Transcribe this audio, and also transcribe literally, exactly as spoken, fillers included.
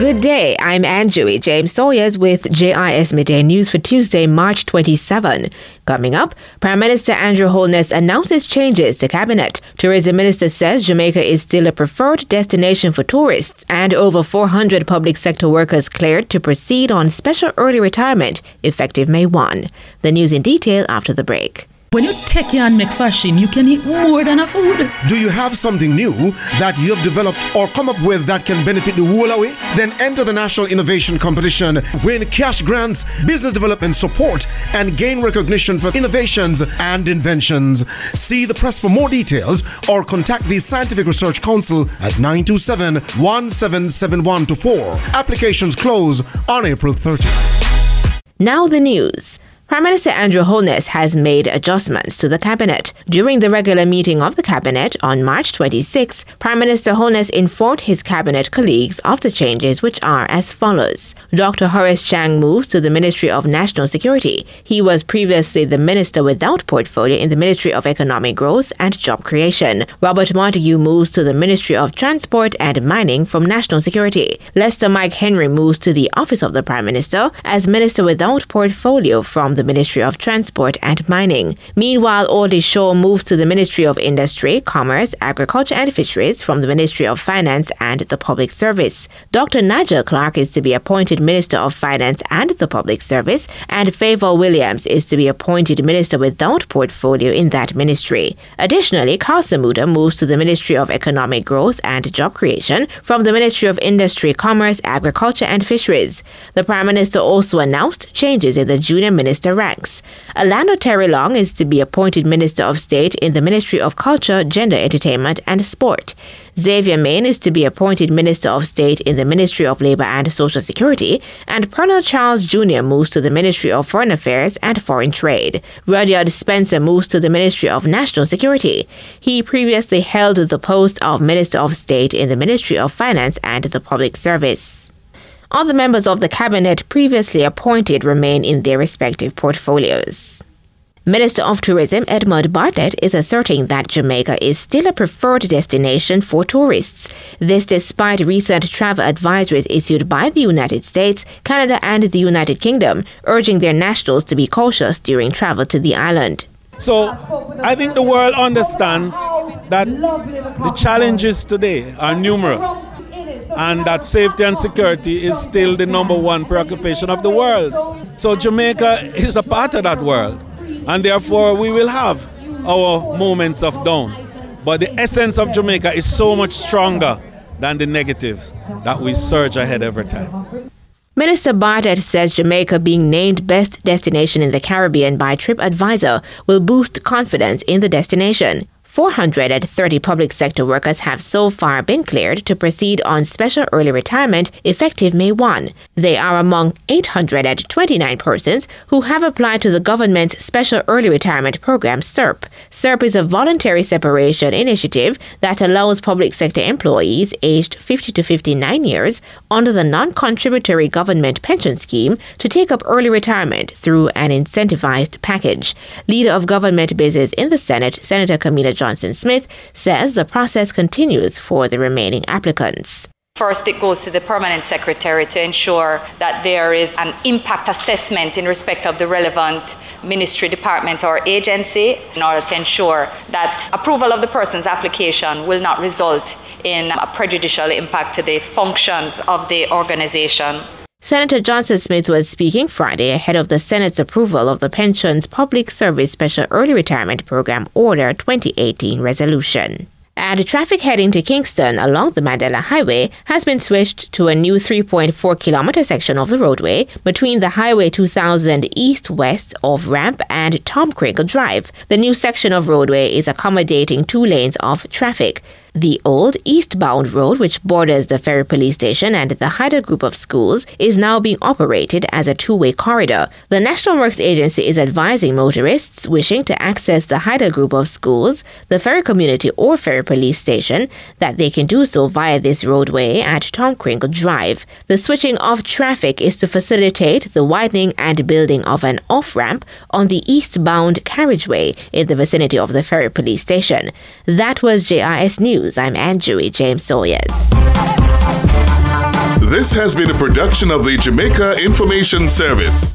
Good day, I'm Anjui James Sawyers with J I S Midday News for Tuesday, March twenty-seventh. Coming up, Prime Minister Andrew Holness announces changes to Cabinet. Tourism Minister says Jamaica is still a preferred destination for tourists, and over four hundred public sector workers cleared to proceed on special early retirement effective May first. The news in detail after the break. When you take your and make fashion, you can eat more than a food. Do you have something new that you have developed or come up with that can benefit the whole away? Then enter the National Innovation Competition, win cash grants, business development support, and gain recognition for innovations and inventions. See the press for more details or contact the Scientific Research Council at nine two seven, one seven seven one two four. Applications close on April thirtieth. Now the news. Prime Minister Andrew Holness has made adjustments to the Cabinet. During the regular meeting of the Cabinet on March twenty-sixth, Prime Minister Holness informed his Cabinet colleagues of the changes, which are as follows. Doctor Horace Chang moves to the Ministry of National Security. He was previously the Minister without portfolio in the Ministry of Economic Growth and Job Creation. Robert Montague moves to the Ministry of Transport and Mining from National Security. Lester Mike Henry moves to the Office of the Prime Minister as Minister without portfolio from the Ministry of Transport and Mining. Meanwhile, Audley Shaw moves to the Ministry of Industry, Commerce, Agriculture and Fisheries from the Ministry of Finance and the Public Service. Doctor Nigel Clark is to be appointed Minister of Finance and the Public Service, and Favour Williams is to be appointed Minister without portfolio in that ministry. Additionally, Carl Samuda moves to the Ministry of Economic Growth and Job Creation from the Ministry of Industry, Commerce, Agriculture and Fisheries. The Prime Minister also announced changes in the junior minister ranks. Orlando Terry Long is to be appointed Minister of State in the Ministry of Culture, Gender, Entertainment and Sport. Xavier Main is to be appointed Minister of State in the Ministry of Labour and Social Security, and Pernell Charles Junior moves to the Ministry of Foreign Affairs and Foreign Trade. Rudyard Spencer moves to the Ministry of National Security. He previously held the post of Minister of State in the Ministry of Finance and the Public Service. Other members of the Cabinet previously appointed remain in their respective portfolios. Minister of Tourism Edmund Bartlett is asserting that Jamaica is still a preferred destination for tourists. This despite recent travel advisories issued by the United States, Canada and the United Kingdom, urging their nationals to be cautious during travel to the island. So I think the world understands that the challenges today are numerous, and that safety and security is still the number one preoccupation of the world. So Jamaica is a part of that world, and therefore we will have our moments of down. But the essence of Jamaica is so much stronger than the negatives that we surge ahead every time. Minister Bartlett says Jamaica being named Best Destination in the Caribbean by TripAdvisor will boost confidence in the destination. four hundred thirty public sector workers have so far been cleared to proceed on special early retirement effective May first. They are among eight hundred twenty-nine persons who have applied to the government's Special Early Retirement Program, S E R P. S E R P is a voluntary separation initiative that allows public sector employees aged fifty to fifty-nine years under the non-contributory government pension scheme to take up early retirement through an incentivized package. Leader of Government Business in the Senate, Senator Camilla Johnson Johnson Smith, says the process continues for the remaining applicants. First, it goes to the permanent secretary to ensure that there is an impact assessment in respect of the relevant ministry, department, or agency in order to ensure that approval of the person's application will not result in a prejudicial impact to the functions of the organization. Senator Johnson Smith was speaking Friday ahead of the Senate's approval of the Pensions Public Service Special Early Retirement Program Order twenty eighteen resolution. And traffic heading to Kingston along the Mandela Highway has been switched to a new three point four kilometer section of the roadway between the Highway two thousand east-west of Ramp and Tom Crinkle Drive. The new section of roadway is accommodating two lanes of traffic. The old eastbound road, which borders the Ferry Police Station and the Hyder Group of Schools, is now being operated as a two-way corridor. The National Works Agency is advising motorists wishing to access the Hyder Group of Schools, the Ferry Community or Ferry Police Station that they can do so via this roadway at Tom Crinkle Drive. The switching of traffic is to facilitate the widening and building of an off-ramp on the eastbound carriageway in the vicinity of the Ferry Police Station. That was J I S News. I'm Anjui James Sawyers. This has been a production of the Jamaica Information Service.